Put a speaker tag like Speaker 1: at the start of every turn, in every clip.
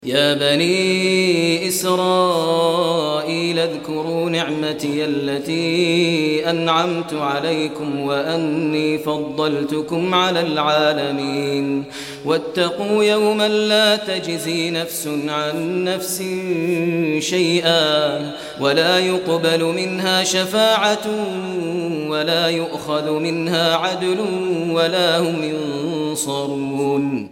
Speaker 1: يا بني إسرائيل اذكروا نعمتي التي أنعمت عليكم وأني فضلتكم على العالمين واتقوا يوما لا تجزي نفس عن نفس شيئا ولا يقبل منها شفاعة ولا يؤخذ منها عدل ولا هم ينصرون۔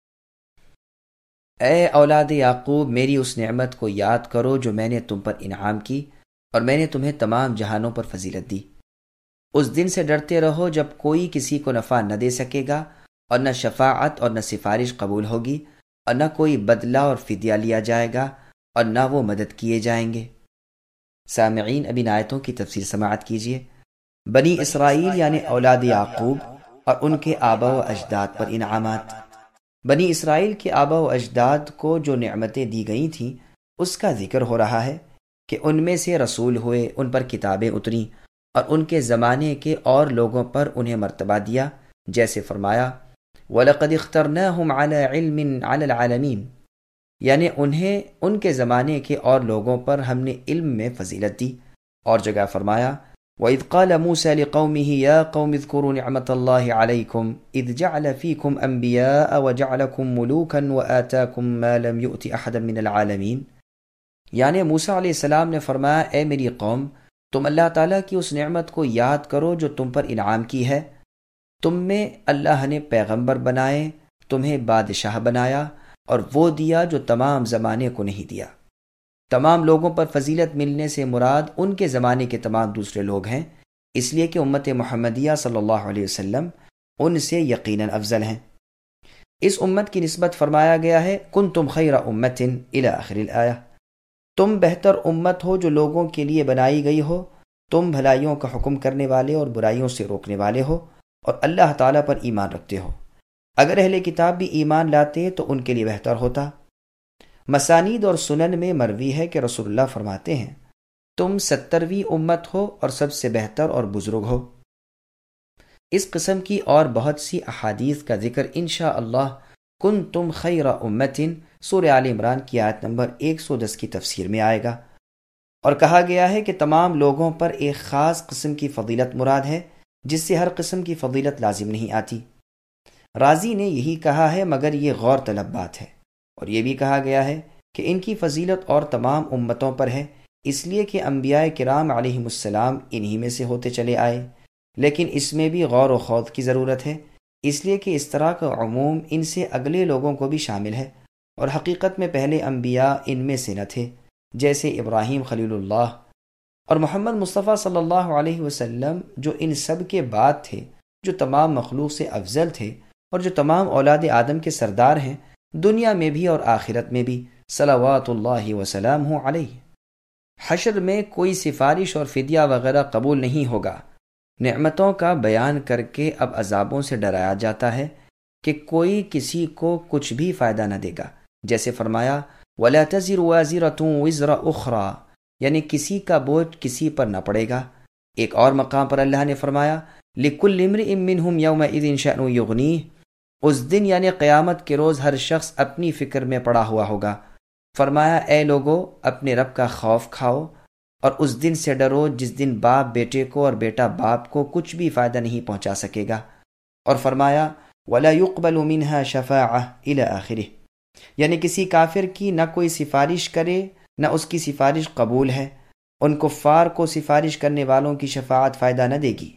Speaker 2: اے اولاد یعقوب، میری اس نعمت کو یاد کرو جو میں نے تم پر انعام کی اور میں نے تمہیں تمام جہانوں پر فضیلت دی۔ اس دن سے ڈرتے رہو جب کوئی کسی کو نفع نہ دے سکے گا اور نہ شفاعت اور نہ سفارش قبول ہوگی اور نہ کوئی بدلہ اور فدیہ لیا جائے گا اور نہ وہ مدد کیے جائیں گے۔ سامعین، اب ان آیتوں کی تفسیر سماعت کیجیے۔ بنی اسرائیل یعنی اولاد یعقوب اور ان کے آبا و اجداد پر انعامات۔ بنی اسرائیل کے آبا و اجداد کو جو نعمتیں دی گئی تھیں اس کا ذکر ہو رہا ہے کہ ان میں سے رسول ہوئے، ان پر کتابیں اتریں اور ان کے زمانے کے اور لوگوں پر انہیں مرتبہ دیا، جیسے فرمایا وَلَقَدِ اخْتَرْنَاهُمْ عَلَى عِلْمٍ عَلَى الْعَالَمِينَ، یعنی انہیں ان کے زمانے کے اور لوگوں پر ہم نے علم میں فضیلت دی۔ اور جگہ فرمایا وَإِذْ قَالَ مُوسَى لِقَوْمِهِ يَا قَوْمِ اذْكُرُوا نِعْمَةَ اللَّهِ عَلَيْكُمْ إِذْ جَعَلَ فِيكُمْ أَنْبِيَاءَ وَجَعَلَكُمْ مُلُوكًا وَآتَاكُمْ مَا لَمْ يُؤْتِ أَحَدًا مِنَ الْعَالَمِينَ، یعنی موسیٰ علیہ السلام نے فرمایا اے میری قوم، تم اللہ تعالیٰ کی اس نعمت کو یاد کرو جو تم پر انعام کی ہے۔ تم میں اللہ نے پیغمبر بنائے، تمہیں بادشاہ بنایا اور وہ دیا جو تمام زمانے کو نہیں دیا۔ تمام لوگوں پر فضیلت ملنے سے مراد ان کے زمانے کے تمام دوسرے لوگ ہیں، اس لیے کہ امت محمدیہ صلی اللہ علیہ وسلم ان سے یقیناً افضل ہیں۔ اس امت کی نسبت فرمایا گیا ہے کنتم خیر امت الی آخر الآیہ، تم بہتر امت ہو جو لوگوں کے لیے بنائی گئی ہو، تم بھلائیوں کا حکم کرنے والے اور برائیوں سے روکنے والے ہو اور اللہ تعالیٰ پر ایمان رکھتے ہو۔ اگر اہل کتاب بھی ایمان لاتے تو ان کے لیے بہتر ہوتا۔ مسانید اور سنن میں مروی ہے کہ رسول اللہ فرماتے ہیں تم 70ویں امت ہو اور سب سے بہتر اور بزرگ ہو۔ اس قسم کی اور بہت سی احادیث کا ذکر انشاءاللہ کنتم خیر امت سورہ آل عمران کی آیت نمبر 110 کی تفسیر میں آئے گا۔ اور کہا گیا ہے کہ تمام لوگوں پر ایک خاص قسم کی فضیلت مراد ہے جس سے ہر قسم کی فضیلت لازم نہیں آتی۔ رازی نے یہی کہا ہے مگر یہ غور طلب بات ہے، اور یہ بھی کہا گیا ہے کہ ان کی فضیلت اور تمام امتوں پر ہے، اس لیے کہ انبیاء کرام علیہم السلام انہی میں سے ہوتے چلے آئے، لیکن اس میں بھی غور و خوض کی ضرورت ہے، اس لیے کہ اس طرح کا عموم ان سے اگلے لوگوں کو بھی شامل ہے، اور حقیقت میں پہلے انبیاء ان میں سے نہ تھے، جیسے ابراہیم خلیل اللہ اور محمد مصطفیٰ صلی اللہ علیہ وسلم جو ان سب کے بعد تھے، جو تمام مخلوق سے افضل تھے اور جو تمام اولاد آدم کے سردار ہیں، دنیا میں بھی اور آخرت میں بھی صلوات اللہ وسلامہ علیہ۔ حشر میں کوئی سفارش اور فدیہ وغیرہ قبول نہیں ہوگا۔ نعمتوں کا بیان کر کے اب عذابوں سے ڈرایا جاتا ہے کہ کوئی کسی کو کچھ بھی فائدہ نہ دے گا، جیسے فرمایا وَلَا تَزِرُ وَازِرَةٌ وِزْرَ أُخْرَى، یعنی کسی کا بوجھ کسی پر نہ پڑے گا۔ ایک اور مقام پر اللہ نے فرمایا لِكُلِّ امْرِئٍ مِّنْهُمْ يَوْمَئِذٍ شَأْنٌ يُغْنِيهِ، اس دن یعنی قیامت کے روز ہر شخص اپنی فکر میں پڑا ہوا ہوگا۔ فرمایا اے لوگو اپنے رب کا خوف کھاؤ اور اس دن سے ڈرو جس دن باپ بیٹے کو اور بیٹا باپ کو کچھ بھی فائدہ نہیں پہنچا سکے گا۔ اور فرمایا وَلَا يُقْبَلُ مِنْهَا شَفَاعَةٌ إِلَى آخِرِهِ، یعنی کسی کافر کی نہ کوئی سفارش کرے نہ اس کی سفارش قبول ہے، ان کفار کو سفارش کرنے والوں کی شفاعت فائدہ نہ دے گی۔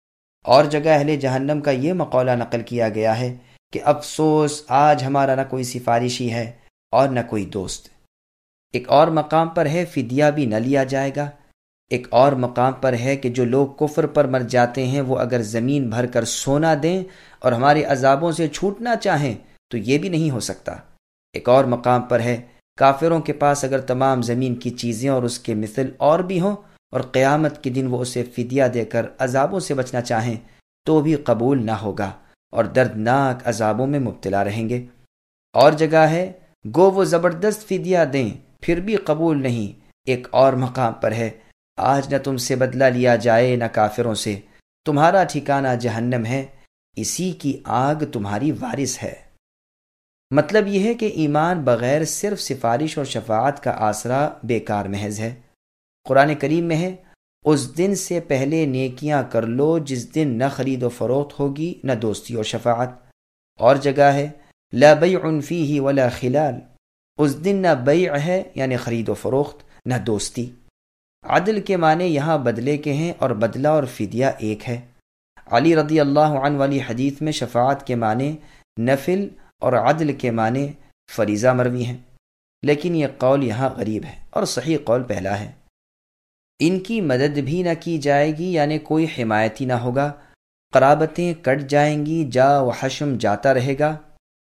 Speaker 2: اور جگہ اہل جہنم کا یہ مقولہ نقل کیا گیا ہے کہ افسوس آج ہمارا نہ کوئی سفارشی ہے اور نہ کوئی دوست۔ ایک اور مقام پر ہے فدیہ بھی نہ لیا جائے گا۔ ایک اور مقام پر ہے کہ جو لوگ کفر پر مر جاتے ہیں وہ اگر زمین بھر کر سونا دیں اور ہمارے عذابوں سے چھوٹنا چاہیں تو یہ بھی نہیں ہو سکتا۔ ایک اور مقام پر ہے کافروں کے پاس اگر تمام زمین کی چیزیں اور اس کے مثل اور بھی ہوں اور قیامت کے دن وہ اسے فدیہ دے کر عذابوں سے بچنا چاہیں تو بھی قبول نہ ہوگا اور دردناک عذابوں میں مبتلا رہیں گے۔ اور جگہ ہے گو وہ زبردست فدیہ دیں پھر بھی قبول نہیں۔ ایک اور مقام پر ہے آج نہ تم سے بدلہ لیا جائے نہ کافروں سے، تمہارا ٹھکانہ جہنم ہے، اسی کی آگ تمہاری وارث ہے۔ مطلب یہ ہے کہ ایمان بغیر صرف سفارش اور شفاعت کا آسرا بیکار محض ہے۔ قرآن کریم میں ہے، اس دن سے پہلے نیکیاں کر لو جس دن نہ خرید و فروخت ہوگی نہ دوستی اور شفاعت۔ اور جگہ ہے لا بیع فیہ ولا خلال، اس دن نہ بیع ہے یعنی خرید و فروخت، نہ دوستی۔ عدل کے معنی یہاں بدلے کے ہیں اور بدلہ اور فدیہ ایک ہے۔ علی رضی اللہ عنہ والی حدیث میں شفاعت کے معنی نفل اور عدل کے معنی فریضہ مروی ہیں، لیکن یہ قول یہاں غریب ہے اور صحیح قول پہلا ہے۔ ان کی مدد بھی نہ کی جائے گی یعنی کوئی حمایتی نہ ہوگا، قرابتیں کٹ جائیں گی، جا و حشم جاتا رہے گا،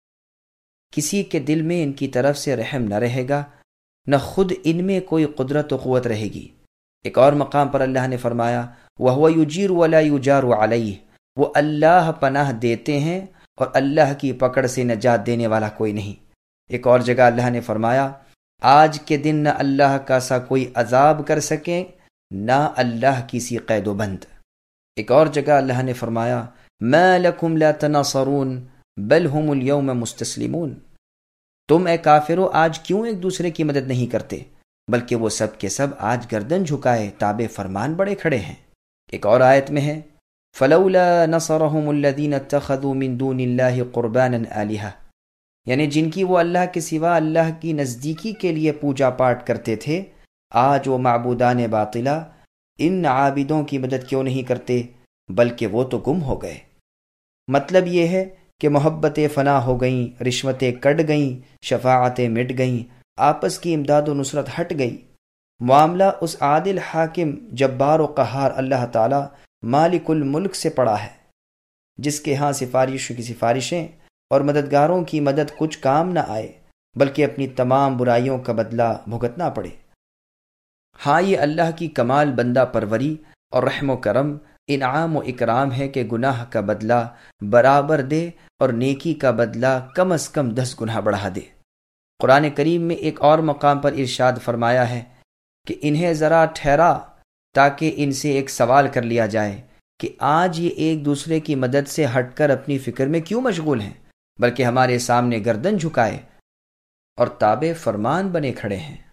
Speaker 2: کسی کے دل میں ان کی طرف سے رحم نہ رہے گا، نہ خود ان میں کوئی قدرت و قوت رہے گی۔ ایک اور مقام پر اللہ نے فرمایا وَهُوَ يُجِيرُ وَلَا يُجَارُ عَلَيْهِ، وہ اللہ پناہ دیتے ہیں اور اللہ کی پکڑ سے نجات دینے والا کوئی نہیں۔ ایک اور جگہ اللہ نے فرمایا آج کے دن نہ اللہ کا سا کوئی عذاب کر سکے نہ اللہ کی سی قید و بند۔ ایک اور جگہ اللہ نے فرمایا مَا لَكُمْ لَا تَنَاصَرُونَ بَلْ هُمُ الْيَوْمَ مُسْتَسْلِمُونَ، تم اے کافرو آج کیوں ایک دوسرے کی مدد نہیں کرتے، بلکہ وہ سب کے سب آج گردن جھکائے تابع فرمان بڑے کھڑے ہیں۔ ایک اور آیت میں ہے فَلَوْلَا نَصَرَهُمُ الَّذِينَ اتَّخَذُوا مِن دُونِ اللَّهِ قُرْبَانًا آلِهَةً، یعنی جن کی وہ اللہ کے سوا اللہ کی نزدیکی کے لیے پوجا پاٹ کرتے تھے، آج وہ معبودان باطلہ ان عابدوں کی مدد کیوں نہیں کرتے، بلکہ وہ تو گم ہو گئے۔ مطلب یہ ہے کہ محبتیں فنا ہو گئیں، رشوتیں کٹ گئیں، شفاعتیں مٹ گئیں، آپس کی امداد و نصرت ہٹ گئی۔ معاملہ اس عادل حاکم جبار و قہار اللہ تعالی مالک الملک سے پڑا ہے، جس کے ہاں سفارشوں کی سفارشیں اور مددگاروں کی مدد کچھ کام نہ آئے، بلکہ اپنی تمام برائیوں کا بدلہ بھگتنا پڑے۔ ہاں یہ اللہ کی کمال بندہ پروری اور رحم و کرم، انعام و اکرام ہے کہ گناہ کا بدلہ برابر دے اور نیکی کا بدلہ کم از کم 10 گنا بڑھا دے۔ قرآن کریم میں ایک اور مقام پر ارشاد فرمایا ہے کہ انہیں ذرا ٹھہرا تاکہ ان سے ایک سوال کر لیا جائے کہ آج یہ ایک دوسرے کی مدد سے ہٹ کر اپنی فکر میں کیوں مشغول ہیں، بلکہ ہمارے سامنے گردن جھکائے اور تابع فرمان بنے کھڑے ہیں۔